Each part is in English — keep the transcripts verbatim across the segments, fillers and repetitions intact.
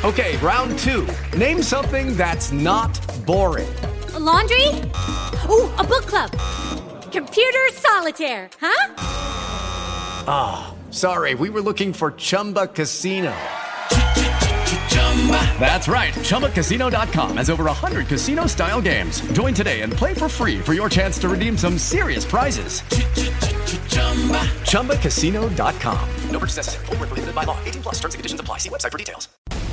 Okay, round two. Name something that's not boring. A laundry? Ooh, a book club. Computer solitaire, huh? Ah, oh, sorry, we were looking for Chumba Casino. That's right, Chumba Casino dot com has over one hundred casino-style games. Join today and play for free for your chance to redeem some serious prizes. Chumba Casino dot com. No purchase necessary. Void where prohibited by law. eighteen plus terms and conditions apply. See website for details.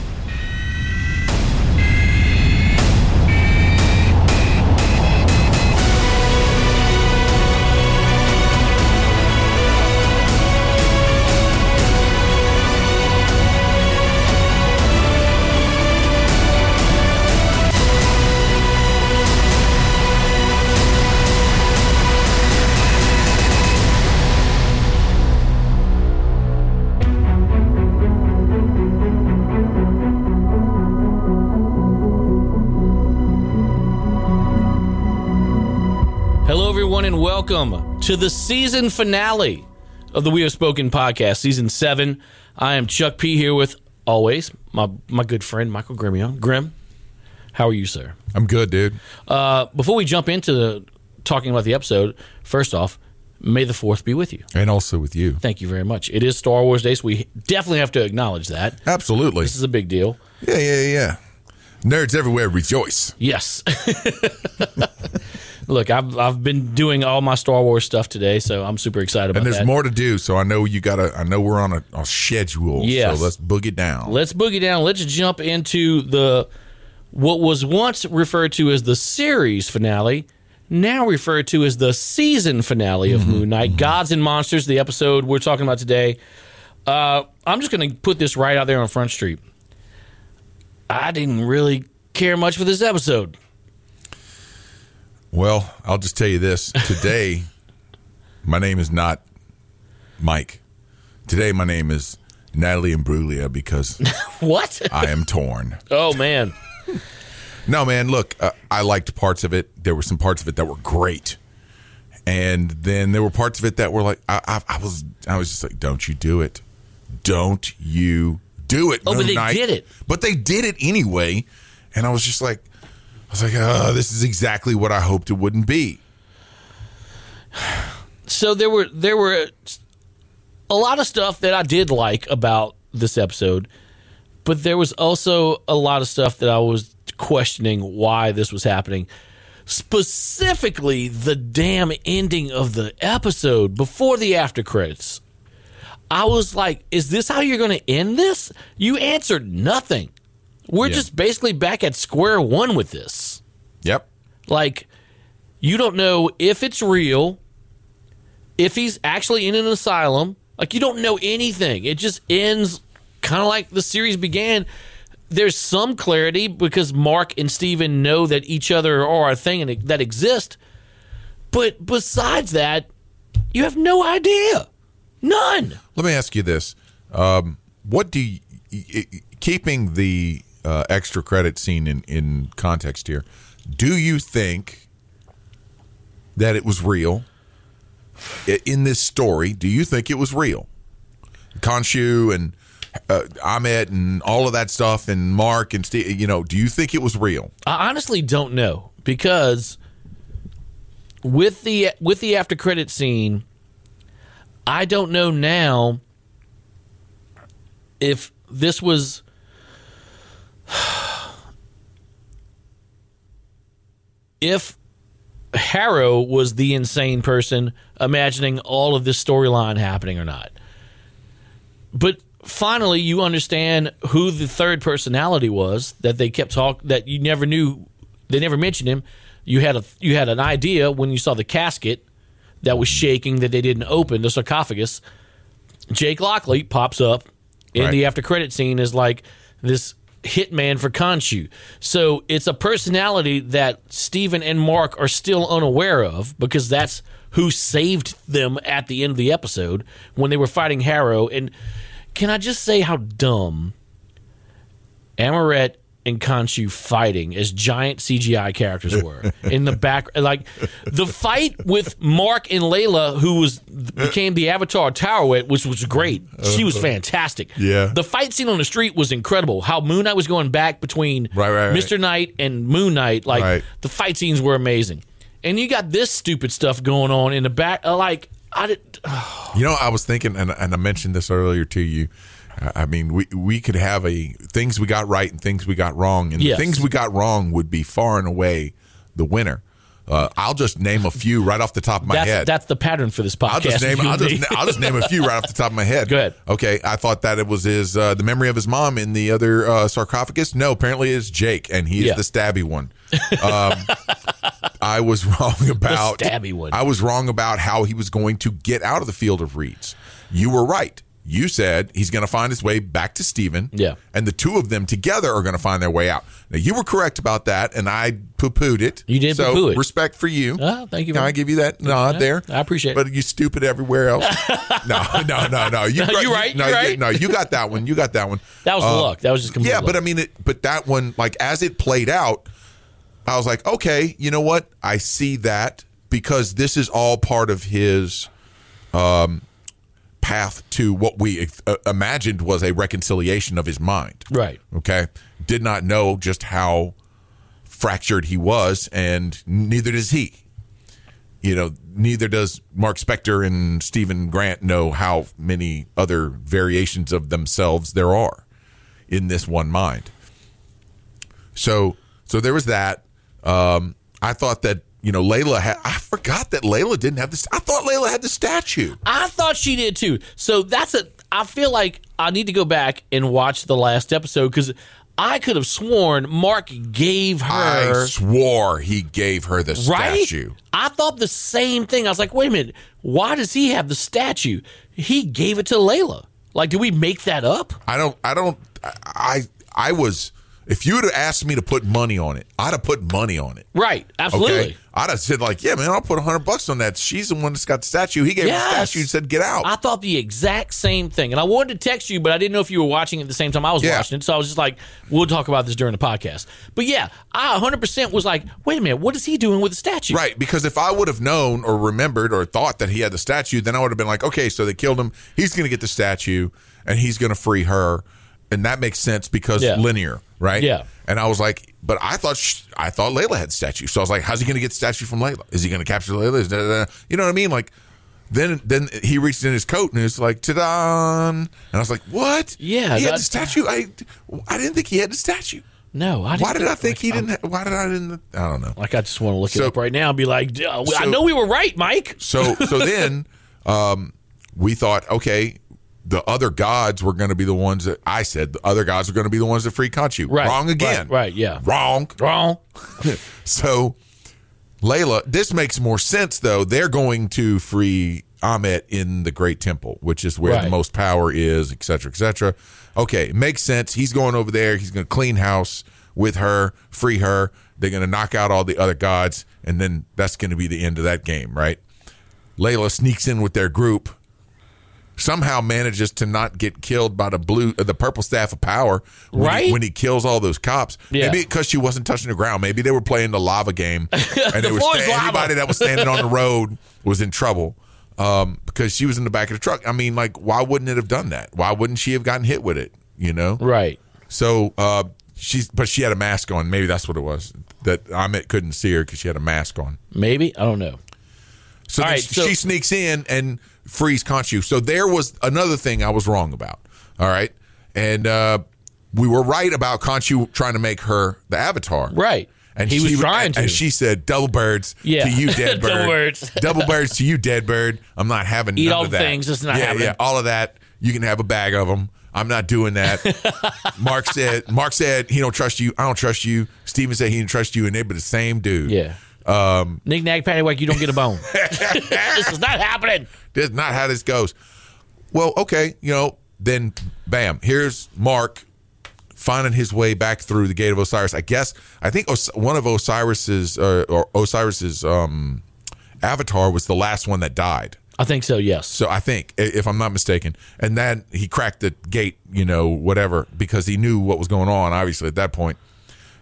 And welcome to the season finale of the We Have Spoken podcast, season seven. I am Chuck P. here with, always, my my good friend, Michael Grimion. Grim, how are you, sir? I'm good, dude. Uh, before we jump into the, talking about the episode, first off, may the fourth be with you. And also with you. Thank you very much. It is Star Wars Day, so we definitely have to acknowledge that. Absolutely. This is a big deal. Yeah, yeah, yeah. Nerds everywhere rejoice. Yes. Look, I've I've been doing all my Star Wars stuff today, so I'm super excited about that. And there's that. more to do, so I know you gotta. I know we're on a, a schedule. Yes. So let's boogie down. Let's boogie down. Let's jump into the what was once referred to as the series finale, now referred to as the season finale of mm-hmm. Moon Knight. Mm-hmm. Gods and Monsters, the episode we're talking about today. Uh, I'm just going to put this right out there on Front Street. I didn't really care much for this episode. Well, I'll just tell you this. Today, my name is not Mike. Today, my name is Natalie Imbruglia because what? I am torn. Oh, man. No, man, look, uh, I liked parts of it. There were some parts of it that were great. And then there were parts of it that were like, I, I, I was I was just like, don't you do it. Don't you do it, Oh, Moon but they Knight. did it. But they did it anyway. And I was just like, I was like, oh, this is exactly what I hoped it wouldn't be. So there were there were a lot of stuff that I did like about this episode, but there was also a lot of stuff that I was questioning why this was happening. Specifically, the damn ending of the episode before the after credits. I was like, is this how you're going to end this? You answered nothing. We're Yeah. just basically back at square one with this. Yep. Like, you don't know if it's real, if he's actually in an asylum. Like, you don't know anything. It just ends kind of like the series began. There's some clarity because Mark and Steven know that each other are a thing and that exist. But besides that, you have no idea. None. Let me ask you this. Um, what do you, keeping the uh, extra credit scene in, in context here, do you think that it was real in this story? Do you think it was real? Khonshu and uh, Ahmet and all of that stuff and Mark and Steve, you know, do you think it was real? I honestly don't know because with the with the after credit scene, I don't know now if this was if Harrow was the insane person imagining all of this storyline happening or not. But finally you understand who the third personality was that they kept talk that you never knew, they never mentioned him. You had a you had an idea when you saw the casket that was shaking that they didn't open, the sarcophagus. Jake Lockley pops up in Right. the after credit scene as like this hitman for Khonshu. So it's a personality that Steven and Mark are still unaware of because that's who saved them at the end of the episode when they were fighting Harrow. And can I just say how dumb Amaret and Khonshu fighting as giant C G I characters were in the back. Like the fight with Mark and Layla, who was became the Avatar Taweret, which was great. She was fantastic. Yeah. The fight scene on the street was incredible. How Moon Knight was going back between Right, right, right. Mister Knight and Moon Knight. Like Right. the fight scenes were amazing. And you got this stupid stuff going on in the back. uh, Like I did. You know, I was thinking, and, and I mentioned this earlier to you. I mean, we we could have a things we got right and things we got wrong, and Yes. the things we got wrong would be far and away the winner. Uh, I'll just name a few right off the top of my That's head. that's the pattern for this podcast. I'll just name. You I'll and just, me. I'll just name a few right off the top of my head. Go ahead. Okay, I thought that it was his uh, the memory of his mom in the other uh, sarcophagus. No, apparently it's Jake, and he is Yeah. the stabby one. Um, I was wrong about The stabby one. I was wrong about how he was going to get out of the field of reeds. You were right. You said he's going to find his way back to Steven. Yeah. And the two of them together are going to find their way out. Now, you were correct about that, and I poo-pooed it. You did so poo-poo it. respect for you. Oh, thank you Can very I give you that nod Yeah, there? I appreciate it. But you stupid everywhere else. no, no, no, no. You, No, you're right, No, you're you- right. no, you got that one. You got that one. That was Uh, luck. That was just complete Yeah, luck. but I mean, it, but that one, like, as it played out, I was like, okay, you know what? I see that because this is all part of his um, path to what we uh, imagined was a reconciliation of his mind. Right. Okay. Did not know just how fractured he was, and neither does he. You know, neither does Mark Spector and Stephen Grant know how many other variations of themselves there are in this one mind. So, so there was that. Um, I thought that, you know, Layla had, I forgot that Layla didn't have this. I thought Layla had the statue. I thought she did too. So that's a. I feel like I need to go back and watch the last episode because I could have sworn Mark gave her. I swore he gave her the right? statue. I thought the same thing. I was like, wait a minute. Why does he have the statue? He gave it to Layla. Like, did we make that up? I don't, I don't, I, I was, if you would have asked me to put money on it, I'd have put money on it. Right. Absolutely. Okay. I'd have said, like, yeah, man, I'll put a hundred bucks on that. She's the one that's got the statue. He gave Yes. her the statue and said, get out. I thought the exact same thing. And I wanted to text you, but I didn't know if you were watching at the same time I was Yeah. watching it. So I was just like, we'll talk about this during the podcast. But yeah, I one hundred percent was like, wait a minute, what is he doing with the statue? Right, because if I would have known or remembered or thought that he had the statue, then I would have been like, okay, so they killed him. He's going to get the statue, and he's going to free her, and that makes sense because Yeah. linear, right? Yeah. And I was like, but I thought sh- I thought Layla had the statue, so I was like, how's he going to get the statue from Layla? Is he going to capture Layla? Is da, da, da. You know what I mean? Like, then then he reached in his coat and it's like, ta-da! And I was like, what? Yeah, he had that- the statue. I I didn't think he had the statue. No, I didn't. Why did I think like, he I'm- didn't? Ha- why did I didn't? I don't know. Like, I just want to look So- it up right now and be like, "Duh, I so- know we were right, Mike. So so then um, we thought, okay, the other gods were going to be the ones that I said the other gods were going to be the ones that free Khonshu. Right, Wrong again. right, right, yeah. Wrong. Wrong. So Layla, this makes more sense though. They're going to free Ammit in the Great Temple, which is where the Right. most power is, et cetera, et cetera. Okay, makes sense. He's going over there. He's going to clean house with her, free her. They're going to knock out all the other gods, and then that's going to be the end of that game, right? Layla sneaks in with their group, somehow manages to not get killed by the blue, uh, the purple staff of power when, Right? he, when he kills all those cops. Yeah. Maybe because she wasn't touching the ground. Maybe they were playing the lava game, and The they were floor is sta- lava. anybody that was standing on the road was in trouble um, because she was in the back of the truck. I mean, like, why wouldn't it have done that? Why wouldn't she have gotten hit with it? You know, Right. so uh, she's, but she had a mask on. Maybe that's what it was. That Ammit couldn't see her because she had a mask on. Maybe. I don't know. So, All then right, so- she sneaks in and frees Khonshu. So there was another thing I was wrong about. All right, and uh, we were right about Khonshu trying to make her the Avatar. Right. And He she, was trying to. And she said, "Double birds Yeah. to you, dead bird. Double birds. Double birds to you, dead bird. I'm not having Eat none all of the that. things, it's not yeah, happening. Yeah, all of that. You can have a bag of them. I'm not doing that." Mark said. Mark said he don't trust you. I don't trust you. Steven said he didn't trust you, and they were the same dude. Yeah. Um, Knick knack, paddywhack, you don't get a bone. This is not happening. That's not how this goes. Well, okay, you know, then bam, here's Mark finding his way back through the Gate of Osiris. I guess I think Os- one of Osiris's uh, or Osiris's um, avatar was the last one that died. I think so, yes. So I think, i- if I'm not mistaken, and then he cracked the gate, you know, whatever, because he knew what was going on. Obviously, at that point,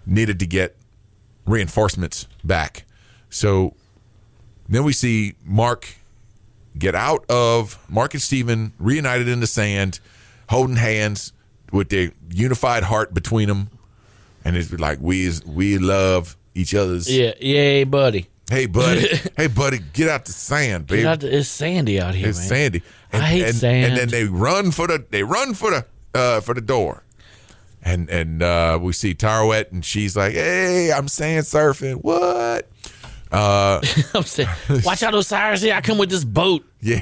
needed to get reinforcements back. So then we see Mark get out of Mark and Steven reunited in the sand, holding hands with their unified heart between them, and it's like we we love each other's. Yeah, yay, buddy. Hey, buddy. Hey, buddy, get out the sand, baby. Get out the, it's sandy out here, It's man. sandy. And, I hate and, sand. And then they run for the they run for the uh, for the door, and and uh, we see Tyrowette, and she's like, "Hey, I'm sand surfing. What?" Uh, I'm saying, watch out, Osiris. Here I come with this boat. yeah.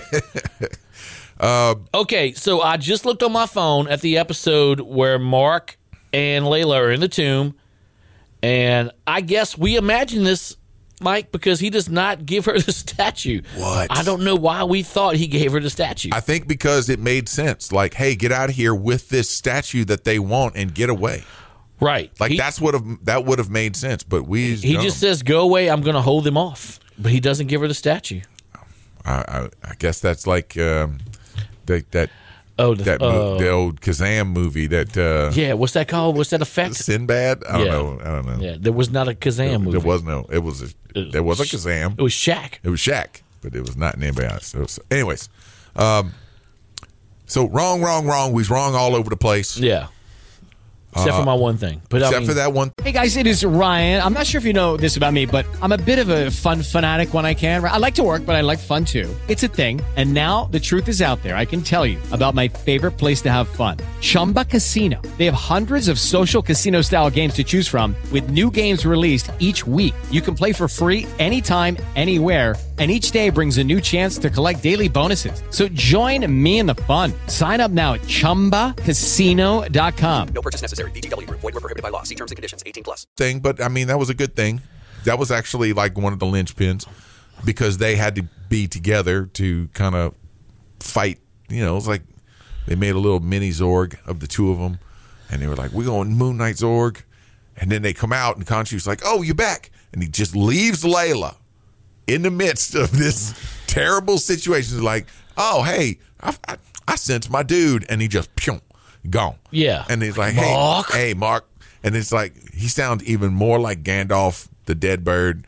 Okay, so I just looked on my phone at the episode where Mark and Layla are in the tomb, and I guess we imagine this, Mike, because he does not give her the statue. What? I don't know why we thought he gave her the statue. I think because it made sense. Like, hey, get out of here with this statue that they want and get away. Right. Like he, that's what have that would have made sense. But we He just says, "Go away. I'm going to hold them off," but he doesn't give her the statue. I, I, I guess that's like um, the, that Oh, the, that mo- uh, the old Kazam movie that uh, yeah. What's that called? What's that effect? Sinbad. I don't Yeah. know. I don't know. Yeah, there was not a Kazam movie. There was no. It was a. There was a Kazam. It was Shaq. It was Shaq, but it was not anybody else. So, so anyways, um, so wrong, wrong, wrong. We was wrong all over the place. Yeah. Except for my one thing. But I Except mean, for that one. Hey guys, it is Ryan. I'm not sure if you know this about me, but I'm a bit of a fun fanatic when I can. I like to work, but I like fun too. It's a thing. And now the truth is out there. I can tell you about my favorite place to have fun. Chumba Casino. They have hundreds of social casino style games to choose from with new games released each week. You can play for free anytime, anywhere. And each day brings a new chance to collect daily bonuses. So join me in the fun. Sign up now at chumba casino dot com. No purchase necessary. V G W Group. Void where prohibited by law. See terms and conditions. eighteen plus. Thing, but I mean that was a good thing. That was actually like one of the linchpins because they had to be together to kind of fight. You know, it was like they made a little mini Zorg of the two of them, and they were like, "We're going Moon Knight Zorg," and then they come out, and Khonshu's like, "Oh, you're back," and he just leaves Layla in the midst of this terrible situation. He's like, "Oh, hey, I, I, I sense my dude," and he just pew, gone. Yeah. And he's like, Mark. hey, hey, Mark. And it's like, he sounds even more like Gandalf, the dead bird.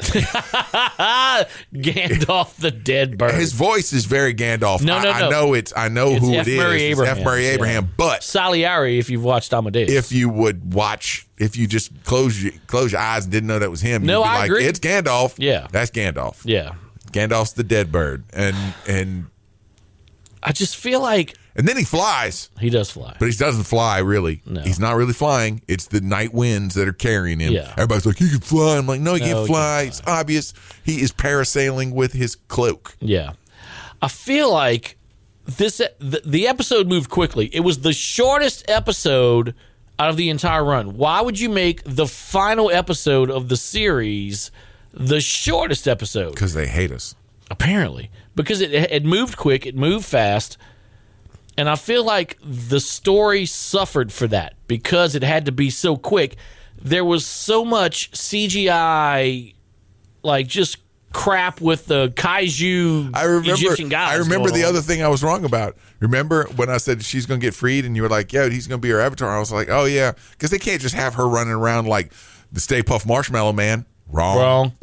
Gandalf the dead bird. His voice is very Gandalf. No, no, I, no. I know it's, I know It's who F. it is. Murray It's Abraham. F. Murray Abraham. Yeah. But Salieri, if you've watched Amadeus. if you would watch, if you just close your, close your eyes and didn't know that was him, No, you'd be I like, agree. it's Gandalf. Yeah. That's Gandalf. Yeah. Gandalf's the dead bird. And, and, I just feel like and then he flies. he does fly. But he doesn't fly, really. No. He's not really flying. It's the night winds that are carrying him. Yeah. Everybody's like, he can fly. I'm like, no, he No, can't he fly. can't It's obvious. He is parasailing with his cloak. Yeah. I feel like this the, the episode moved quickly. It was the shortest episode out of the entire run. Why would you make the final episode of the series the shortest episode? Because they hate us. Apparently. Because it, it moved quick, it moved fast, and I feel like the story suffered for that because it had to be so quick. There was so much C G I, like just crap with the kaiju I remember, Egyptian guys. I remember going the on. other thing I was wrong about. Remember when I said she's going to get freed and you were like, yeah, he's going to be her avatar? I was like, oh, yeah. Because they can't just have her running around like the Stay Puft Marshmallow Man. Wrong. Wrong.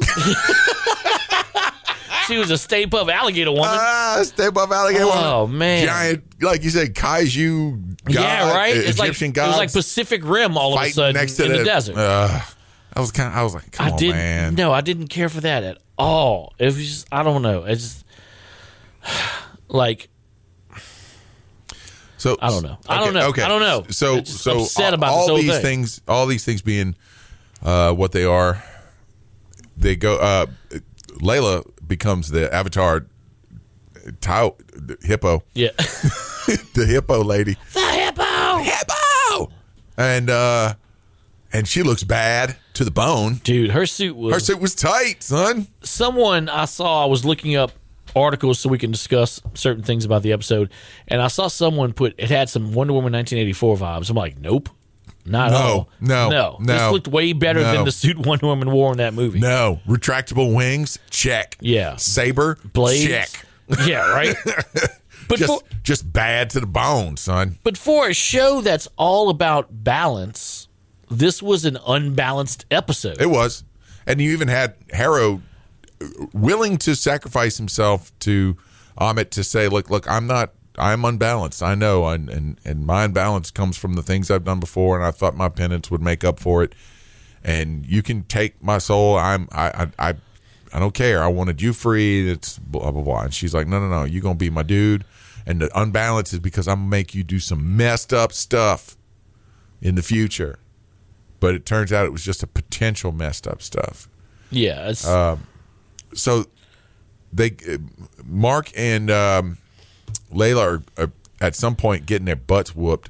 She was a Stay Puft alligator woman. Ah, Stay Puft Alligator. Oh, man. Giant, like you said, kaiju god. yeah, right. uh, It's like Egyptian it gods. was like Pacific Rim all of a fighting sudden next to in the, desert. Uh, I was kind of, I was like, come I on, didn't. man. No, I didn't care for that at all. It was just, I don't know. It's just like So I don't know. I okay, don't know. Okay. I don't know. So I'm just so upset about all, this whole these thing. things, all these things being uh, what they are, they go. Uh, Layla becomes the avatar, Tao, the hippo, yeah, the hippo lady, the hippo. hippo, and uh, and she looks bad to the bone. Dude, her suit was. Her suit was tight, son. Someone I saw, I was looking up articles so we can discuss certain things about the episode, and I saw someone put it had some Wonder Woman nineteen eighty-four vibes. I'm like, nope, not No, at all. no, no, no, This looked way better no. than the suit Wonder Woman wore in that movie. No, retractable wings, check. Yeah. Saber, Blades, check. Yeah, right. But Just, for, just bad to the bone, son. but for a show that's all about balance, this was an unbalanced episode. It was. And you even had Harrow willing to sacrifice himself to Amit to say, look, look, I'm not, I'm unbalanced. I know. And, and, and my unbalance comes from the things I've done before, and I thought my penance would make up for it. And you can take my soul. I'm, I, I, I, I don't care. I wanted you free. It's blah, blah, blah. And she's like, no, no, no. You're going to be my dude. And the unbalance is because I'm going to make you do some messed up stuff in the future. But it turns out it was just a potential messed up stuff. Yeah. It's, Um, so they, Mark and um, Layla are, are at some point getting their butts whooped,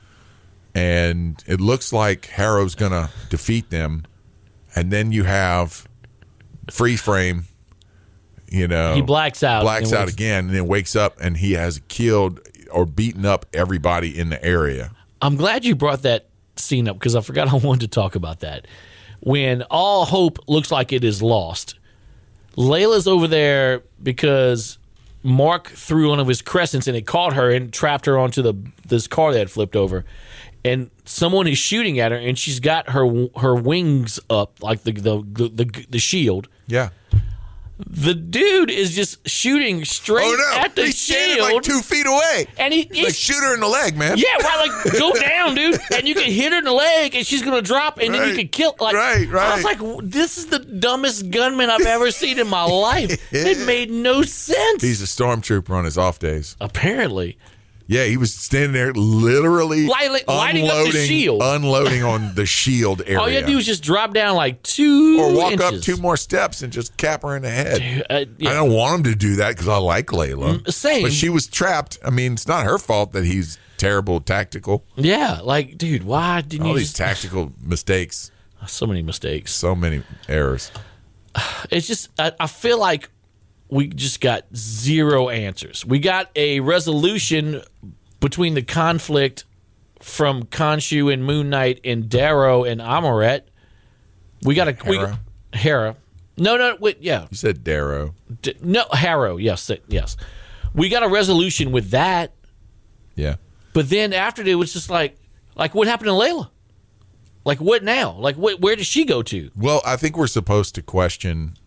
and it looks like Harrow's going to defeat them. And then you have freeze frame. You know, he blacks out. blacks and out wakes- again, and then wakes up, and he has killed or beaten up everybody in the area. I'm glad you brought that scene up because I forgot I wanted to talk about that. When all hope looks like it is lost, Layla's over there because Mark threw one of his crescents and it caught her and trapped her onto the this car that had flipped over. And someone is shooting at her, and she's got her her wings up like the the the, the, the shield. Yeah. The dude is just shooting straight Oh no! at the He's standing shield, like two feet away. and he Like, he's shoot her in the leg, man. yeah, right. Like, go down, dude, and you can hit her in the leg, and she's gonna drop, and then you Right. can kill. Like, Right, right. I was like, this is the dumbest gunman I've ever seen in my life. It made no sense. He's a stormtrooper on his off days. Apparently, Yeah, he was standing there literally Lighting- lighting up the unloading, shield. unloading on the shield area. all you had to do was just drop down like two or walk inches. up two more steps and just cap her in the head. Uh, yeah. I don't want him to do that because I like Layla. Mm, same. But she was trapped. I mean, it's not her fault that he's terrible tactical. Yeah, like, dude, why didn't All you these just... tactical mistakes, So many mistakes. so many errors. It's just, I, I feel like we just got zero answers. We got a resolution between the conflict from Khonshu and Moon Knight and Darrow and Amaret. We got a we, Hera? Hera. No, no, wait, yeah, You said Darrow. D- no, Harrow. Yes, th- yes. We got a resolution with that, Yeah. but then after it was just like, like what happened to Layla? Like what now? Like what? Where does she go to? Well, I think we're supposed to question.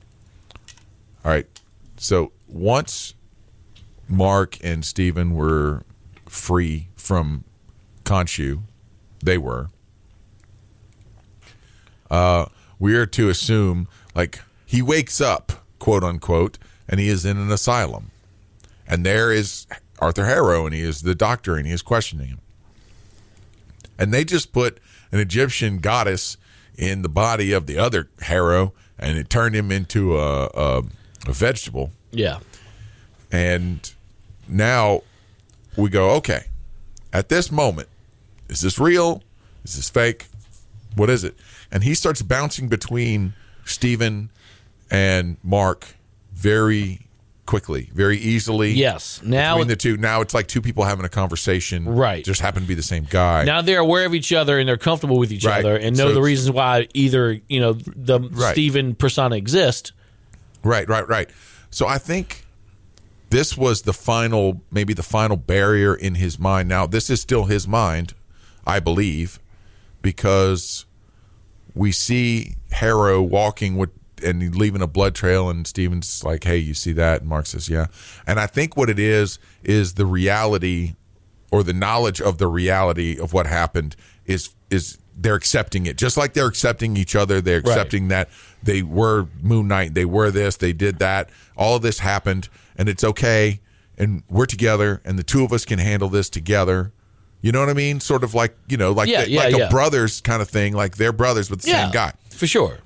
All right. So once Mark and Steven were free from Khonshu, they were. Uh, we are to assume, like, he wakes up, quote unquote, and he is in an asylum. And there is Arthur Harrow, and he is the doctor, and he is questioning him. And they just put an Egyptian goddess in the body of the other Harrow, and it turned him into a, a, a vegetable. Yeah. And now we go, okay, at this moment, is this real? Is this fake? What is it? And he starts bouncing between Steven and Mark very quickly, very easily. Yes. Now between the two. Now it's like two people having a conversation. Right. Just happen to be the same guy. Now they're aware of each other and they're comfortable with each Right. other and know So the it's- reasons why either, you know, the Right. Steven persona exists. Right, right, right. So I think this was the final, maybe the final barrier in his mind. Now, this is still his mind, I believe, because we see Harrow walking with and leaving a blood trail, and Steven's like, hey, you see that? And Mark says, yeah. And I think what it is, is the reality or the knowledge of the reality of what happened is is they're accepting it. Just like they're accepting each other, they're accepting that they were Moon Knight, they were this, they did that. All of this happened, and it's okay, and we're together, and the two of us can handle this together. You know what I mean? Sort of like, you know, like, Yeah, the, yeah, like yeah. a brothers kind of thing, like they're brothers with the Yeah, same guy. for sure.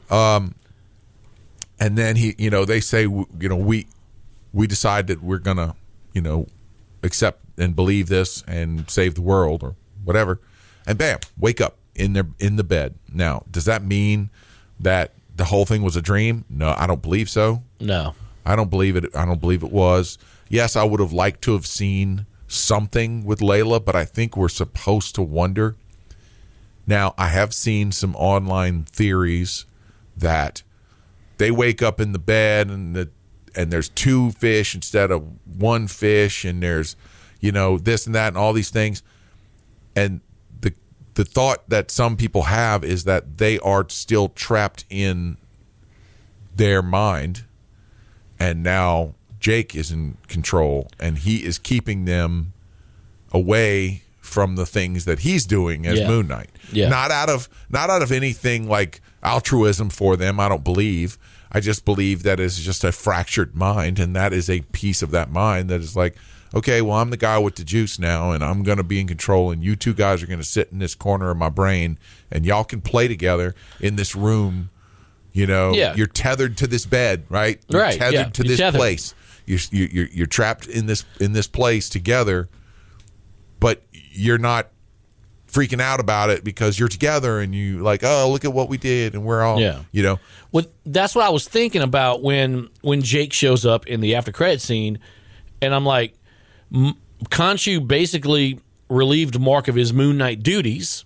And then he, you know, they say, you know, we we decide that we're gonna, you know, accept and believe this and save the world or whatever, and bam, wake up in their in the bed. Now, does that mean that the whole thing was a dream? No, I don't believe so. No. I don't believe it. I don't believe it was. Yes, I would have liked to have seen something with Layla, but I think we're supposed to wonder. Now, I have seen some online theories that they wake up in the bed and the and there's two fish instead of one fish, and there's, you know, this and that and all these things. And the the thought that some people have is that they are still trapped in their mind, and now Jake is in control, and he is keeping them away from the things that he's doing as Yeah. Moon Knight. Yeah. Not out of not out of anything like altruism for them, I don't believe. I just believe that it's just a fractured mind, and that is a piece of that mind that is like, okay, well, I'm the guy with the juice now, and I'm going to be in control, and you two guys are going to sit in this corner of my brain, and y'all can play together in this room. You know, Yeah. you're tethered to this bed, right? You're Right, tethered yeah. to You're this tethered. place. You're, you're you're trapped in this in this place together, but you're not freaking out about it because you're together, and you like, oh, look at what we did, and we're all, Yeah. you know. Well, that's what I was thinking about when when Jake shows up in the after credit scene, and I'm like, M- Khonshu basically relieved Mark of his Moon Knight duties.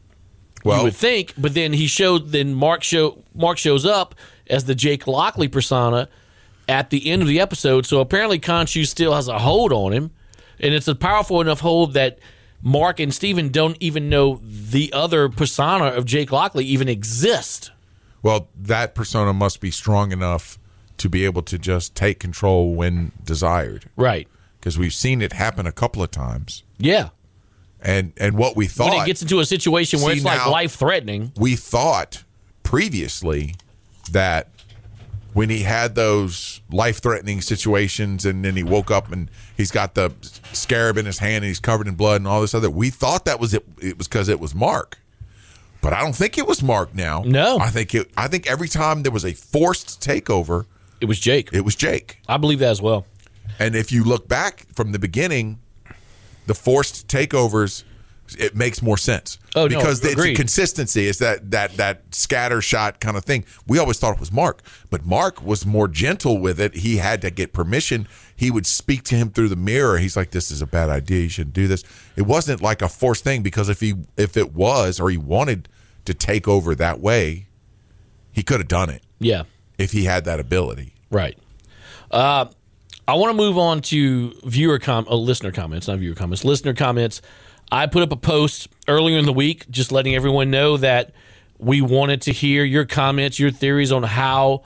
Well, You would think, but then he showed. Then Mark show Mark shows up as the Jake Lockley persona at the end of the episode. So apparently, Khonshu still has a hold on him, and it's a powerful enough hold that Mark and Steven don't even know the other persona of Jake Lockley even exist. well, that persona must be strong enough to be able to just take control when desired, Right? because we've seen it happen a couple of times. Yeah. And and what we thought When it gets into a situation where See, it's like now- life threatening. we thought previously that when he had those life-threatening situations, and then he woke up and he's got the scarab in his hand and he's covered in blood and all this other, we thought that was it. It was because it was Mark, but I don't think it was Mark now. No. I think it. I think every time there was a forced takeover, It was Jake. it was Jake. I believe that as well. And if you look back from the beginning, the forced takeovers, it makes more sense. Oh, no, because it's a agreed. consistency. It's that that that scatter shot kind of thing. We always thought it was Mark, but Mark was more gentle with it. He had to get permission. He would speak to him through the mirror. He's like, "This is a bad idea. You shouldn't do this." It wasn't like a forced thing, because if he if it was, or he wanted to take over that way, he could have done it Yeah. if he had that ability. Right. Uh, I want to move on to viewer com- uh, listener comments, not viewer comments, listener comments. I put up a post earlier in the week just letting everyone know that we wanted to hear your comments, your theories on how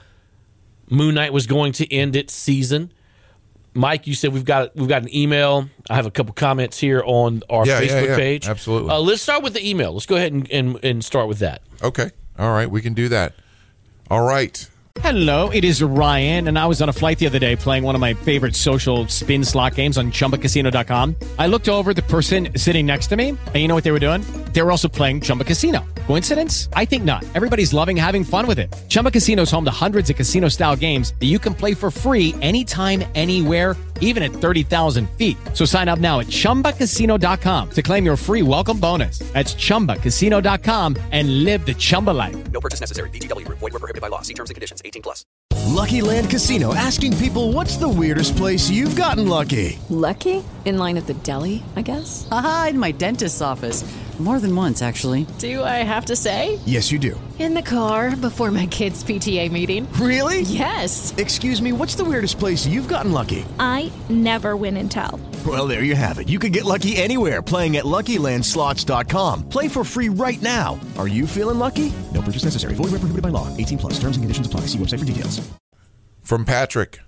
Moon Knight was going to end its season. Mike, you said we've got we've got an email. I have a couple comments here on our Yeah, yeah, Facebook yeah, page. absolutely. Uh, let's start with the email. Let's go ahead and, and, and start with that. Okay. All right. We can do that. All right. Hello, it is Ryan, and I was on a flight the other day playing one of my favorite social spin slot games on Chumba Casino dot com. I looked over at the person sitting next to me, and you know what they were doing? They were also playing Chumba Casino. Coincidence? I think not. Everybody's loving having fun with it. Chumba Casino is home to hundreds of casino-style games that you can play for free anytime, anywhere, even at thirty thousand feet. So sign up now at Chumba Casino dot com to claim your free welcome bonus. That's Chumba Casino dot com and live the Chumba life. No purchase necessary. V G W. Void where prohibited by law. See terms and conditions. eighteen plus. Lucky Land Casino, asking people, what's the weirdest place you've gotten lucky? Lucky? In line at the deli, I guess? Aha, in my dentist's office. More than once, actually. Do I have to say? Yes, you do. In the car before my kids' P T A meeting. Really? Yes. Excuse me, what's the weirdest place you've gotten lucky? I never win and tell. Well, there you have it. You can get lucky anywhere, playing at Lucky Land Slots dot com. Play for free right now. Are you feeling lucky? No purchase necessary. Void where prohibited by law. eighteen plus. Terms and conditions apply. See website for details. From Patrick.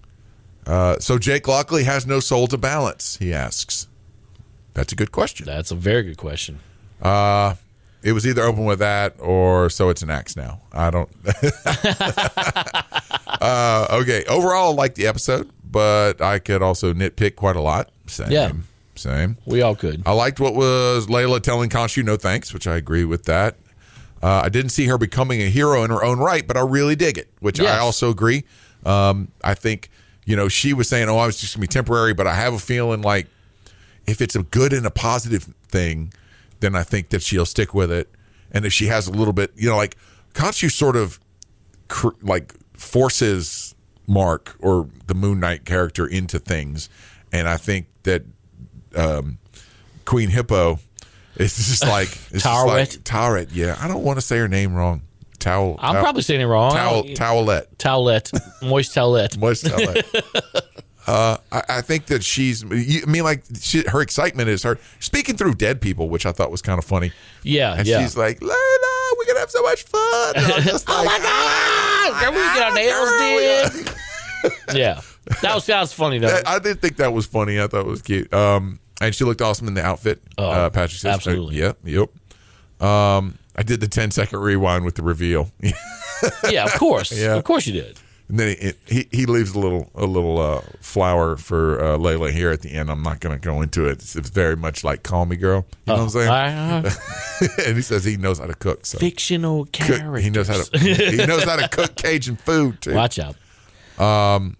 Uh, so Jake Lockley has no soul to balance, he asks. That's a good question. That's a very good question. Uh, it was either open with that or so it's an axe now. I don't. uh, okay. Overall, I like the episode, but I could also nitpick quite a lot. Same. Yeah. Same. We all could. I liked what was Layla telling Khonshu no thanks, which I agree with that. Uh, I didn't see her becoming a hero in her own right, but I really dig it, which Yes. I also agree. Um, I think, you know, she was saying, oh, I was just going to be temporary, but I have a feeling like if it's a good and a positive thing, then I think that she'll stick with it. And if she has a little bit, you know, like Khonshu sort of cr- like forces Mark or the Moon Knight character into things. And I think that um, Queen Hippo is just like it's Toweret? Just like, Toweret, yeah. I don't want to say her name wrong. Towel. I'm tow- probably saying it wrong. Towel, I don't- towelette. Towelette. Moist towelette. Moist towelette. Uh, I, I think that she's. You, I mean, like she, her excitement is her speaking through dead people, which I thought was kind of funny. Yeah, and yeah. she's like, "Layla, we're gonna have so much fun." And I'm just oh like, my god! Girl, we get our nails did. Yeah, that was that was funny though. I, I did think that was funny. I thought it was cute. Um, and she looked awesome in the outfit. Oh, uh, Patrick says, absolutely. Yep, yep. Um, I did the ten second rewind with the reveal. Yeah, of course. Yeah. Of course you did. And then he he, he leaves a little a little uh, flower for uh, Layla here at the end. I'm not going to go into it. It's, it's very much like "Call Me Girl." You know Oh, what I'm saying? I, uh, And he says he knows how to cook. So fictional cook, characters. he knows how to he knows how to cook Cajun food too. Watch out. Um,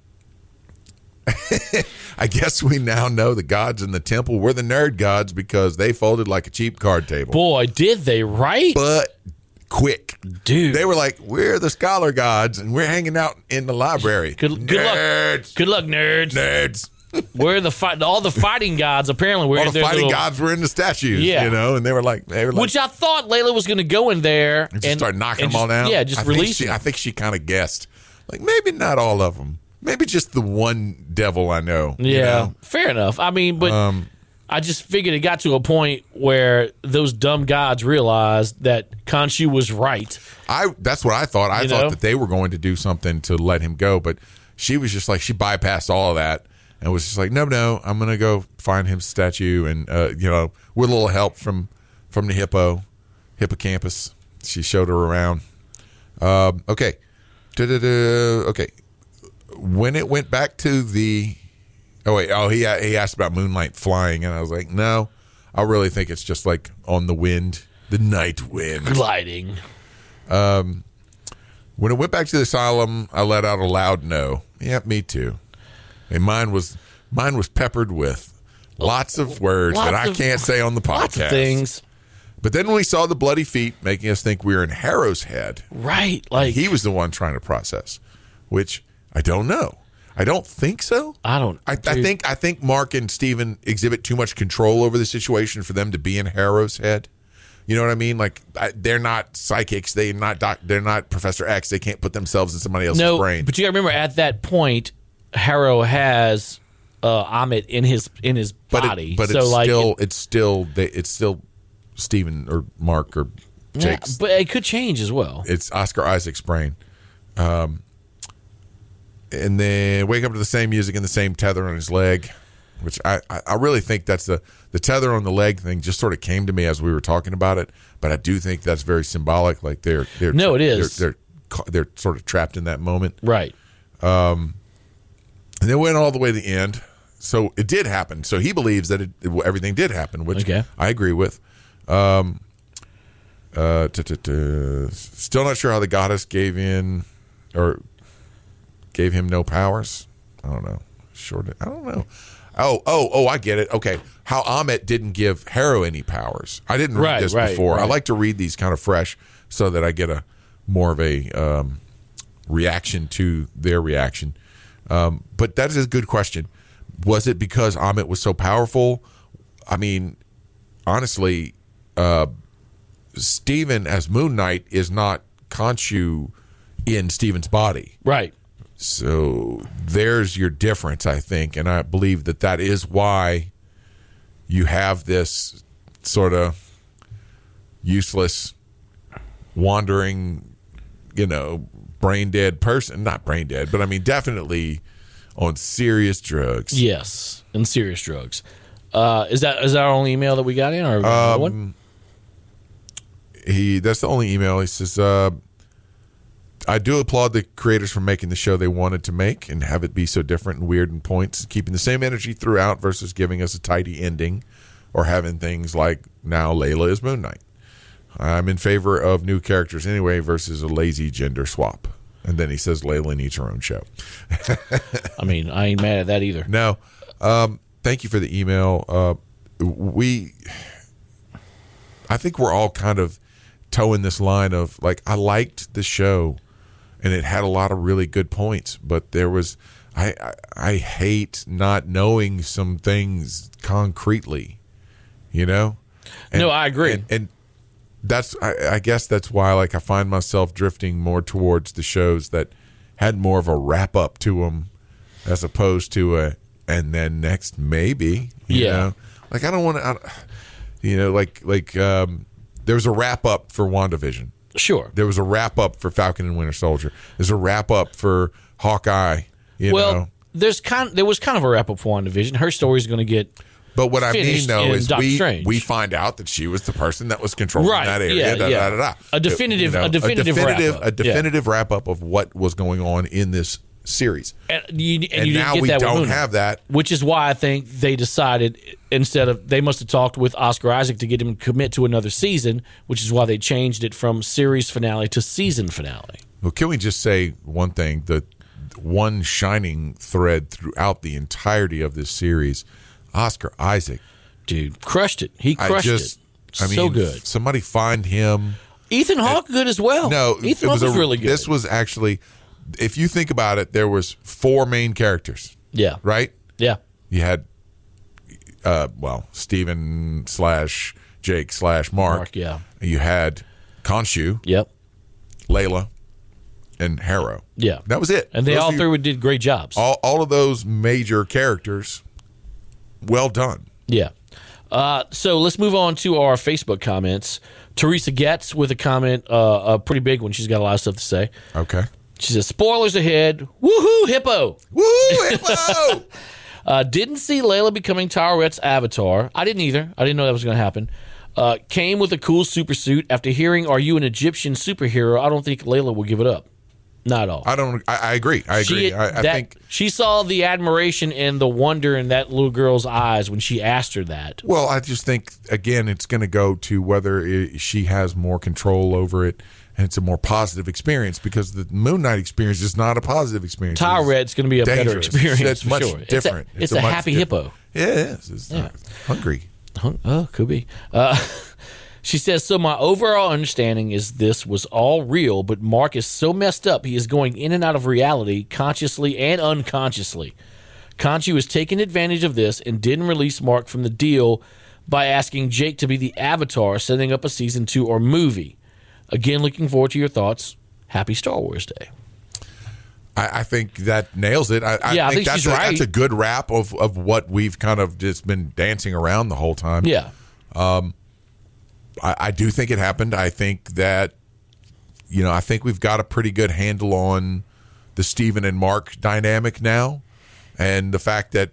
I guess we now know the gods in the temple were the nerd gods because they folded like a cheap card table. Boy, did they, right? But quick. Dude. They were like, we're the scholar gods, and we're hanging out in the library. Good, good Nerds. luck. Good luck, nerds. Nerds. We're the fight. All the fighting gods apparently were All in the their fighting little, gods were in the statues, Yeah. you know, and they were like, they were like, Which I thought Layla was going to go in there and just start knocking and them all just- down. Yeah, just I think release she, them. I think she kind of guessed, like maybe not all of them, maybe just the one devil I know. Yeah, you know? fair enough. I mean, but Um, I just figured it got to a point where those dumb gods realized that Khonshu was right. I that's what I thought. I You thought know? that they were going to do something to let him go, but she was just like she bypassed all of that and was just like, no, no, I'm gonna go find him statue, and uh, you know, with a little help from from the hippo, hippocampus. She showed her around. Um, okay, Da-da-da. okay. When it went back to the, oh wait, oh he he asked about Moonlight flying, and I was like, no, I really think it's just like on the wind, the night wind. Gliding. Um, when it went back to the asylum, I let out a loud no. Yeah, me too. And mine was mine was peppered with lots of words Lots that I of- can't say on the podcast. Lots of things. But then when we saw the bloody feet, making us think we were in Harrow's head. Right. Like He was the one trying to process, which I don't know. I don't think so. I don't. I, I dude. think I think Mark and Steven exhibit too much control over the situation for them to be in Harrow's head. You know what I mean? Like I, they're not psychics. They're not doc, They're not Professor X. They can't put themselves in somebody else's no, brain. but you got to remember at that point, Harrow has uh, Amit in his in his but body. it, but so it's like, still it- it's still they, it's still Steven or Mark or yeah, Jake's. but it could change as well. It's Oscar Isaac's brain. Um, and then wake up to the same music and the same tether on his leg, which I, I, I really think that's the the tether on the leg thing just sort of came to me as we were talking about it. But I do think that's very symbolic. Like they're they're No, it is. they're, they're ca- they're sort of trapped in that moment. Right. Um, and then went all the way to the end. So it did happen. So he believes that it, it- everything did happen, which Okay. I agree with. Um, uh, t- t- t- still not sure how the goddess gave in or gave him no powers. I don't know. Short. I don't know. Oh, oh, oh! I get it. Okay, how Amit didn't give Harrow any powers. I didn't read Right, this right, before. I right. like to read these kind of fresh so that I get a more of a um, reaction to their reaction. Um, but that is a good question. Was it because Amit was so powerful? I mean, honestly, uh, Steven as Moon Knight is not Khonshu in Steven's body. Right. So there's your difference, I think. And I believe that that is why you have this sort of useless, wandering, you know, brain dead person. Not brain dead, but I mean, definitely on serious drugs. Yes, and serious drugs. Uh, is that is that our only email that we got in, or another one? Um, he that's the only email. He says, uh, I do applaud the creators for making the show they wanted to make and have it be so different and weird in points, keeping the same energy throughout versus giving us a tidy ending or having things like now Layla is Moon Knight. I'm in favor of new characters anyway versus a lazy gender swap. And then he says Layla needs her own show. I mean, I ain't mad at that either. No. Um, thank you for the email. Uh, we, I think we're all kind of towing this line of like, I liked the show and it had a lot of really good points, but there was, I, I, I hate not knowing some things concretely, you know? And, No, I agree. And, and that's, I, I guess that's why, like, I find myself drifting more towards the shows that had more of a wrap up to them as opposed to a and then next maybe. You Yeah. know? Like I don't want to. You know, like like um, there was a wrap up for WandaVision. Sure. There was a wrap up for Falcon and Winter Soldier. There's a wrap up for Hawkeye. You well, know. there's kind there was kind of a wrap up for WandaVision. Her story is going to get. But what I mean, finished though, in is Doctor we Strange. we find out that she was the person that was controlling Right, that area. yeah, da, yeah. da, da, da. A definitive- a definitive definitive, wrap-up. a definitive wrap up of what was going on in this series. And, you, and, And you now didn't get we that with don't Moon Knight, have that. which is why I think they decided instead of they must have talked with Oscar Isaac to get him to commit to another season, which is why they changed it from series finale to season finale. Well, can we just say one thing? The one shining thread throughout the entirety of this series, Oscar Isaac. Dude, crushed it. He crushed I just, it. I mean, So good. Somebody find him. Ethan Hawke good as well. No, Ethan it Hawke was, a, really good. This was actually, if you think about it, there was four main characters. Yeah. Right? Yeah. You had, uh, well, Stephen slash Jake slash Mark. Mark, yeah. You had Khonshu. Yep. Layla, and Harrow. Yeah. That was it. And they Those all are- three did great jobs. All, all of those major characters, well done. Yeah. Uh, so let's move on to our Facebook comments. Teresa Getz with a comment, uh, a pretty big one. She's got a lot of stuff to say. Okay. She says, spoilers ahead. Woohoo, hippo. Woo, hippo! uh, didn't see Layla becoming Tara-Ret's avatar. I didn't either. I didn't know that was going to happen. Uh, came with a cool super suit. After hearing, are you an Egyptian superhero? I don't think Layla will give it up. Not at all. I don't. I, I agree. I agree. She, I, I that- think. she saw the admiration and the wonder in that little girl's eyes when she asked her that. Well, I just think again, it's going to go to whether it, she has more control over it, and it's a more positive experience because the Moon Knight experience is not a positive experience. Tara-Ret's going to be a better dangerous. experience. It's for much sure. different. It's a, it's a much happy different- hippo. Yeah, it is. It's Yeah. hungry. Hun- Oh, could be. Uh, she says, so my overall understanding is this was all real, but Mark is so messed up he is going in and out of reality consciously and unconsciously. Khonshu has taken advantage of this and didn't release Mark from the deal by asking Jake to be the Avatar, setting up a season two or movie. Again, looking forward to your thoughts. Happy Star Wars Day. I, I think that nails it. I, I Yeah, I think, think that's, she's a, right. that's a good wrap of, of what we've kind of just been dancing around the whole time. Yeah. Um, I, I do think it happened. I think that, you know, I think we've got a pretty good handle on the Stephen and Mark dynamic now. And the fact that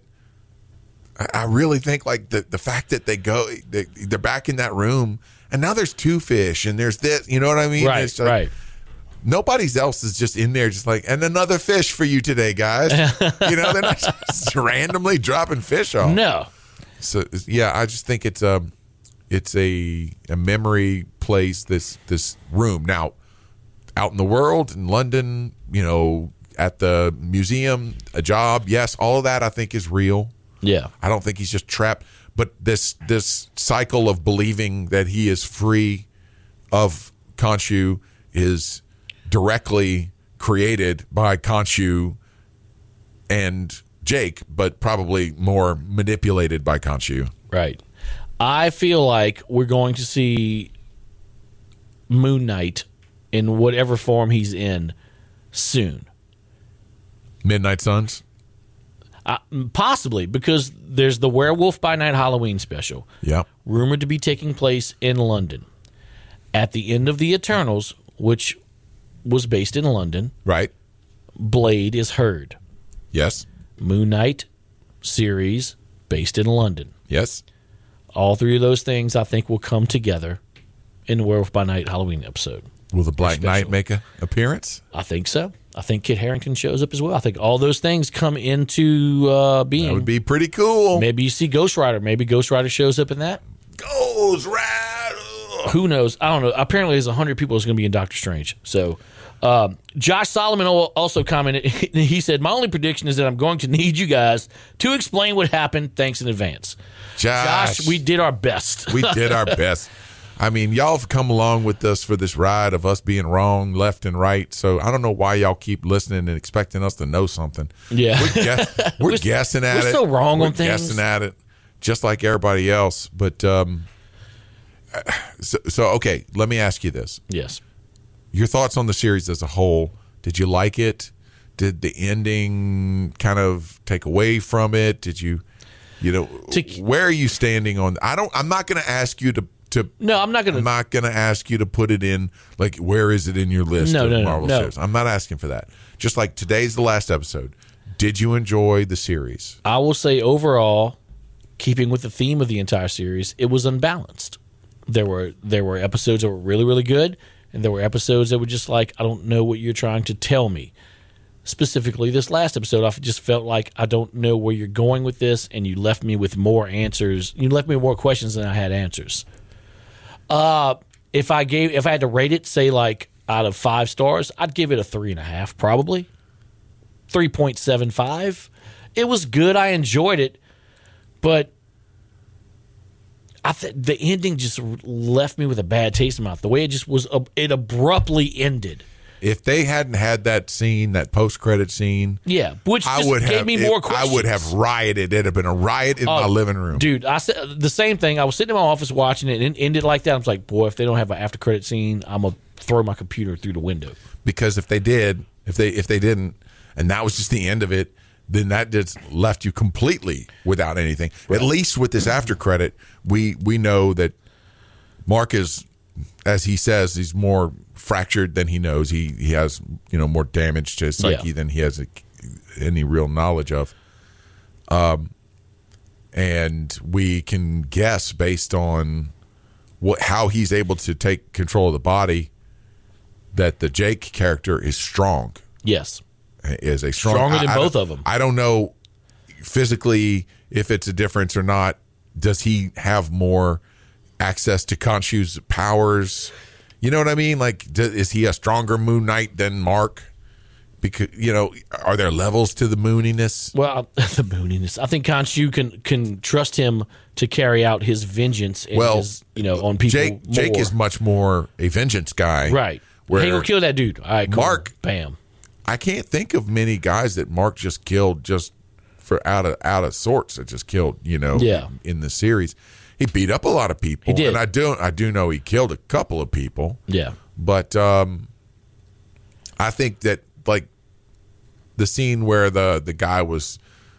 I, I really think like the, the fact that they go, they, they're back in that room and now there's two fish and there's this, you know what I mean? Right, It's like, right. Nobody else is just in there, just like, and another fish for you today, guys. You know, they're not just randomly dropping fish off. No. So yeah, I just think it's a, it's a a memory place. This this room now, out in the world in London, you know, at the museum, a job, yes, all of that I think is real. Yeah. I don't think he's just trapped. But this this cycle of believing that he is free of Khonshu is directly created by Khonshu and Jake, but probably more manipulated by Khonshu. Right. I feel like we're going to see Moon Knight in whatever form he's in soon. Midnight Suns? Uh, possibly, because there's the Werewolf by Night Halloween special. Yeah. Rumored to be taking place in London. At the end of the Eternals, which was based in London, Right. Blade is heard. Yes. Moon Knight series based in London. Yes. All three of those things I think will come together in the Werewolf by Night Halloween episode. Will the Black Special. Knight make an appearance? I think so. I think Kit Harington shows up as well. I think all those things come into uh, being. That would be pretty cool. Maybe you see Ghost Rider. Maybe Ghost Rider shows up in that. Ghost Rider. Who knows? I don't know. Apparently, there's one hundred people that's going to be in Doctor Strange. So, um, Josh Solomon al- also commented. He said, my only prediction is that I'm going to need you guys to explain what happened. Thanks in advance. Josh, Josh we did our best. we did our best. I mean, y'all have come along with us for this ride of us being wrong left and right. So I don't know why y'all keep listening and expecting us to know something. Yeah. We're, guess, we're, We're- guessing at we're it. so wrong we're on things. guessing at it just like everybody else. But um, so, so, okay, let me ask you this. Yes. Your thoughts on the series as a whole. Did you like it? did the ending kind of take away from it? Did you, you know, to, where are you standing on? I don't. I'm not going to ask you to. To, no, I'm not going to. I'm not going to ask you to put it in. Like, where is it in your list no, of no, Marvel no, no. shows? I'm not asking for that. Just like today's the last episode. Did you enjoy the series? I will say overall, keeping with the theme of the entire series, it was unbalanced. There were there were episodes that were really really good, and there were episodes that were just like, I don't know what you're trying to tell me. Specifically, this last episode, I just felt like I don't know where you're going with this, and you left me with more answers. You left me with more questions than I had answers. Uh, if I gave, if I had to rate it, say like out of five stars, I'd give it a three and a half, probably three point seven five. It was good. I enjoyed it, but I th- the ending just left me with a bad taste in my mouth. The way it just was, uh, it abruptly ended. If they hadn't had that scene, that post-credit scene, yeah, which I just would gave have, me more it, questions. I would have rioted. It'd have been a riot in uh, my living room. Dude, I said the same thing. I was sitting in my office watching it, and it ended like that. I was like, boy, if they don't have an after-credit scene, I'm going to throw my computer through the window. Because if they did, if they if they didn't, and that was just the end of it, then that just left you completely without anything. Right. At least with this after-credit, we, we know that Mark is, as he says, he's more fractured than he knows. He he has, you know, more damage to his psyche yeah. than he has a, any real knowledge of. Um, and we can guess based on what how he's able to take control of the body that the Jake character is strong. Yes, is a strong, stronger than I, both I of them. I don't know physically if it's a difference or not. Does he have more access to Khonshu's powers? You know what I mean? Like, is he a stronger Moon Knight than Mark? Because, you know, are there levels to the mooniness? Well, the mooniness. I think Khonshu can can trust him to carry out his vengeance. And well, his, you know, on people. Jake, more. Jake is much more a vengeance guy, right? Where he will kill that dude. All right, cool. Mark, bam. I can't think of many guys that Mark just killed just for out of out of sorts. That just killed, you know, yeah. in, in the series. He beat up a lot of people. He did. And I do I do know he killed a couple of people. Yeah. But um, I think that, like, the scene where the, the guy was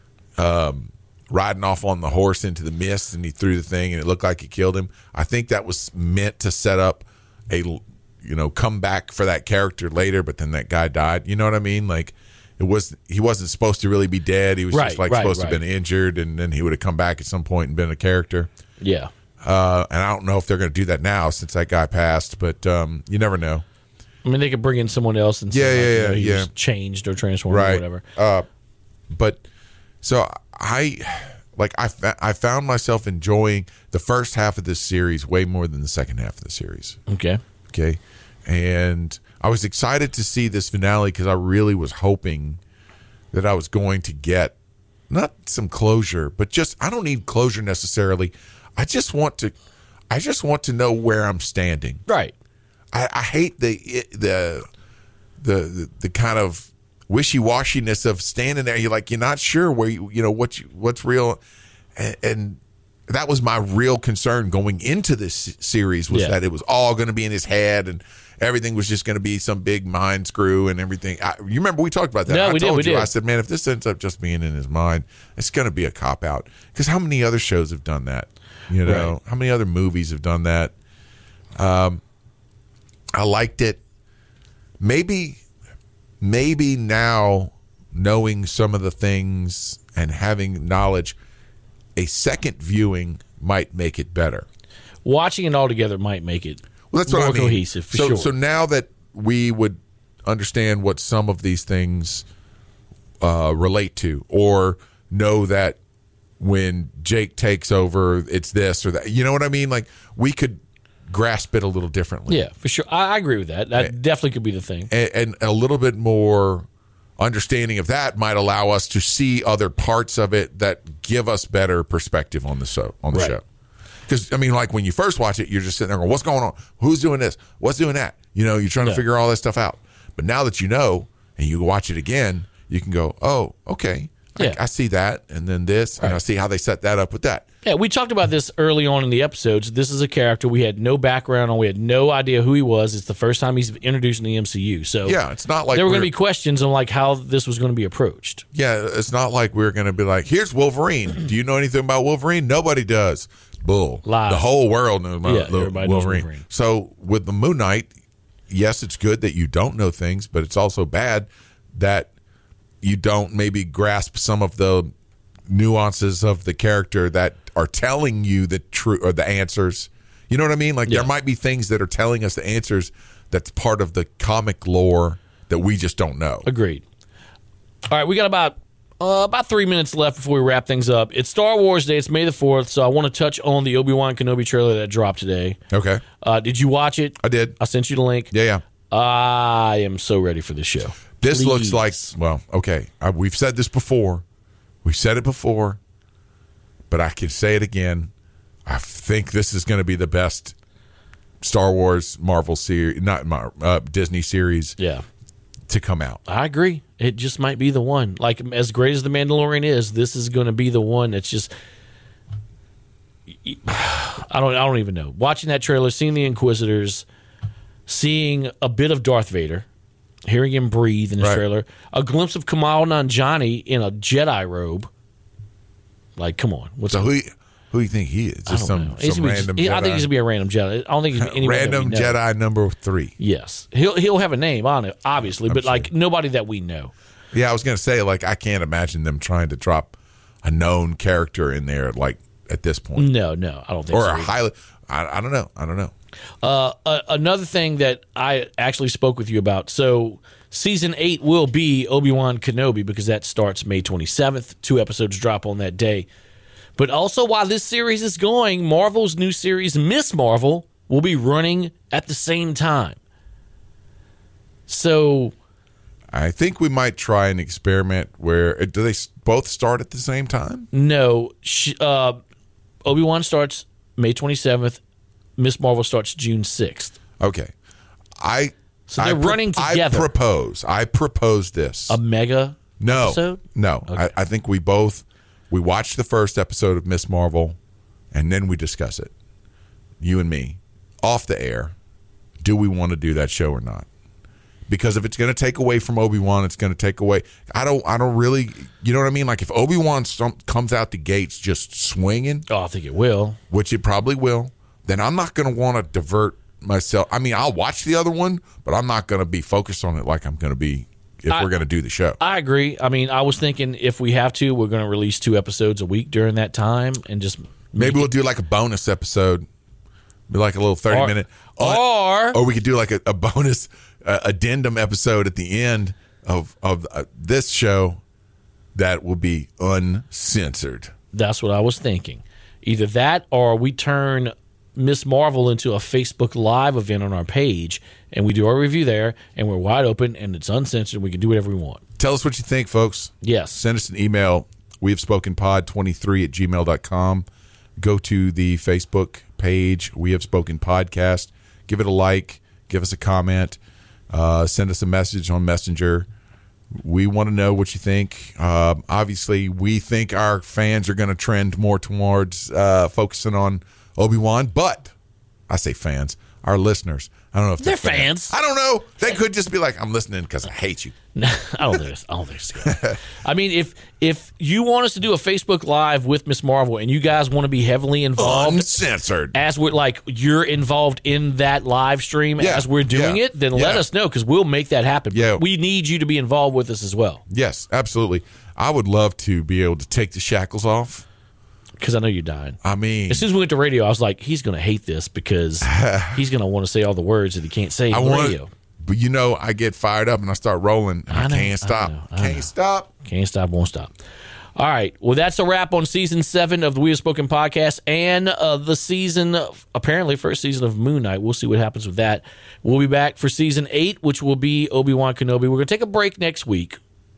um, riding off on the horse into the mist and he threw the thing and it looked like he killed him, I think that was meant to set up a, you know, comeback for that character later, but then that guy died. You know what I mean? Like, it was he wasn't supposed to really be dead. He was right, just like right, supposed right. to have been injured, and then he would have come back at some point and been a character. Yeah. Uh, and I don't know if they're going to do that now since that guy passed, but um, you never know. I mean, they could bring in someone else and say, yeah, like, yeah, you know, yeah, he yeah. was changed or transformed right. or whatever. Uh, but so I like I fa- I found myself enjoying the first half of this series way more than the second half of the series. Okay. Okay. And I was excited to see this finale because I really was hoping that I was going to get not some closure, but just I don't need closure necessarily. I just want to I just want to know where I'm standing. Right. I, I hate the the the the, the kind of wishy-washiness of standing there. You're like you're not sure where you you know what you, what's real, and, and that was my real concern going into this series was yeah. that it was all going to be in his head and everything was just going to be some big mind screw and everything. I, you remember we talked about that? No, I we told did, we you did. I said, man, if this ends up just being in his mind, it's going to be a cop out. Because how many other shows have done that? You know, Right. how many other movies have done that? Um, I liked it. Maybe, maybe now knowing some of the things and having knowledge, a second viewing might make it better. Watching it all together might make it well, that's more what I mean. cohesive, for so, sure. So now that we would understand what some of these things uh, relate to, or know that when Jake takes over, it's this or that. You know what I mean? Like, we could grasp it a little differently. Yeah, for sure. I, I agree with that. That definitely could be the thing. And, and a little bit more understanding of that might allow us to see other parts of it that give us better perspective on the show. On the Right. show. Because, I mean, like, when you first watch it, you're just sitting there going, what's going on? Who's doing this? What's doing that? You know, you're trying to Yeah. figure all that stuff out. But now that you know, and you watch it again, you can go, oh, okay, Yeah. I, I see that, and then this, and I Right. see how they set that up with that. Yeah, we talked about this early on in the episodes. This is a character we had no background on. We had no idea who he was. It's the first time he's introduced in the M C U. So yeah, it's not like there were going to we're- be questions on like how this was going to be approached. Yeah, it's not like we're going to be like, here's Wolverine. Do you know anything about Wolverine? Nobody does. Bull. Lies. The whole world knows about Yeah, Lo- everybody knows Wolverine. Wolverine. So with the Moon Knight, yes, it's good that you don't know things, but it's also bad that you don't maybe grasp some of the nuances of the character that are telling you the true or the answers. You know what I mean? Like Yeah. there might be things that are telling us the answers that's part of the comic lore that we just don't know. Agreed. All right, we got about uh, about three minutes left before we wrap things up. It's Star Wars Day. It's May the fourth, so I want to touch on the Obi-Wan Kenobi trailer that dropped today. Okay. Uh, did you watch it? I did. I sent you the link. Yeah, yeah. I am so ready for this show. This Please. looks like, well, okay, I, we've said this before. We've said it before, but I can say it again. I think this is going to be the best Star Wars Marvel series, not Mar- uh, Disney series Yeah. to come out. I agree. It just might be the one. Like, as great as The Mandalorian is, this is going to be the one that's just... I don't I don't even know. Watching that trailer, seeing the Inquisitors, seeing a bit of Darth Vader, hearing him breathe in the Right. trailer, a glimpse of Kamal Nanjiani in a Jedi robe. Like, come on. What's So up? who who do you think he is? I Just don't some, know. He's some gonna be random just- I think Jedi? he's going to be a random Jedi. I don't think he's anyone that Random we know. Jedi number three. Yes. He'll he'll have a name on it, obviously, but sure. like nobody that we know. Yeah, I was going to say, like, I can't imagine them trying to drop a known character in there, like, at this point. No, no, I don't think Or so. a highly, I, I don't know. I don't know. Uh, uh, another thing that I actually spoke with you about. So, season eight will be Obi-Wan Kenobi because that starts May twenty-seventh. Two episodes drop on that day. But also, while this series is going, Marvel's new series, Miss Marvel, will be running at the same time. So, I think we might try an experiment where do they s- both start at the same time? no, sh- uh, Obi-Wan starts May twenty-seventh. Miss Marvel starts June sixth. Okay, I So they're I pro- running together. I propose. I propose this. A mega no, episode? no. I, I think we both we watch the first episode of Miss Marvel, and then we discuss it. You and me, off the air. Do we want to do that show or not? Because if it's going to take away from Obi-Wan, it's going to take away. I don't. I don't really. You know what I mean? Like if Obi-Wan some, comes out the gates just swinging, Oh, I think it will. which it probably will, then I'm not going to want to divert myself. I mean, I'll watch the other one, but I'm not going to be focused on it like I'm going to be if I- we're going to do the show. I agree. I mean, I was thinking if we have to, we're going to release two episodes a week during that time and just Maybe we'll do like a bonus episode, be like a little thirty Or- minute, or- or we could do like a, a bonus uh, addendum episode at the end of of uh, this show that will be uncensored. That's what I was thinking. Either that or we turn Miss Marvel into a Facebook Live event on our page and we do our review there and we're wide open and it's uncensored. We can do whatever we want. Tell us what you think, folks. Yes. Send us an email. We have spoken pod twenty-three at gmail dot com. Go to the Facebook page. We have spoken podcast. Give it a like. Give us a comment. Uh, send us a message on Messenger. We want to know what you think. Uh, obviously, we think our fans are going to trend more towards uh, focusing on Obi-Wan, but I say fans, our listeners. I don't know if They're fans. I don't know. They could just be like, I'm listening because I hate you. No, I don't think it's, I don't think it's good. I mean, if if you want us to do a Facebook Live with Miss Marvel and you guys want to be heavily involved, Uncensored. as we're like you're involved in that live stream Yeah, as we're doing yeah, it, then let yeah. us know because we'll make that happen. Yeah. We need you to be involved with us as well Yes, absolutely. I would love to be able to take the shackles off. because I know you're dying. I mean, As soon as we went to radio, I was like, he's going to hate this because he's going to want to say all the words that he can't say I on the want radio. but you know, I get fired up and I start rolling, and I, I know, can't stop. I know, I can't know. stop. Can't stop, won't stop. All right. Well, that's a wrap on season seven of the We Have Spoken podcast and uh, the season, of, apparently, first season of Moon Knight. We'll see what happens with that. We'll be back for season eight, which will be Obi-Wan Kenobi. We're going to take a break next week.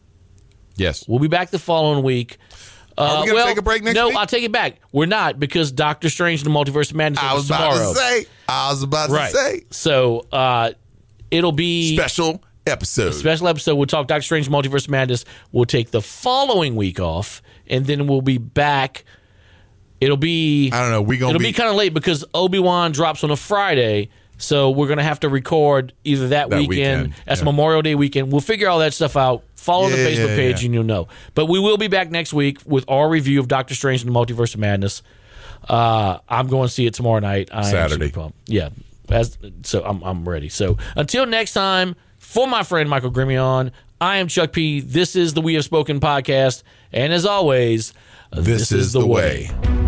Yes. We'll be back the following week. Uh, Are we gonna well, take a break next no, week? I'll take it back. We're not because Doctor Strange and the Multiverse of Madness I was is about tomorrow. to say. I was about right. to say. So uh, it'll be Special episode. special episode. We'll talk Doctor Strange Multiverse of Madness. We'll take the following week off, and then we'll be back It'll be I don't know. We gonna it'll be, be- kind of late because Obi-Wan drops on a Friday, so we're gonna have to record either that, That weekend, weekend, that's yeah. Memorial Day weekend. We'll figure all that stuff out. Follow the Yeah, Facebook yeah, page yeah. and you'll know. But we will be back next week with our review of Doctor Strange and the Multiverse of Madness. Uh, I'm going to see it tomorrow night. I am Saturday. super pumped. Yeah, as, so I'm I'm ready. So until next time, for my friend Michael Grimion, I am Chuck P. This is the We Have Spoken podcast, and as always, This, is, the way. way.